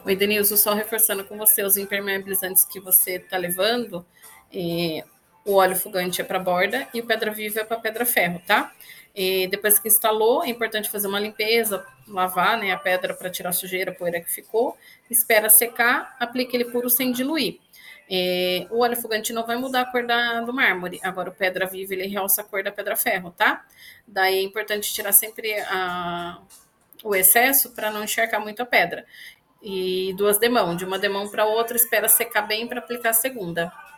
Oi, Denilson, só reforçando com você os impermeabilizantes que você está levando. O óleo fugante é para borda e o pedra viva é para pedra ferro, tá? Depois que instalou, é importante fazer uma limpeza, lavar, né, a pedra para tirar a sujeira, a poeira que ficou. Espera secar, aplica ele puro sem diluir. O óleo fugante não vai mudar a cor do mármore. Agora, o pedra viva, ele realça a cor da pedra ferro, tá? Daí é importante tirar sempre o excesso para não encharcar muito a pedra. E duas demãos, de uma demão para outra, espera secar bem para aplicar a segunda.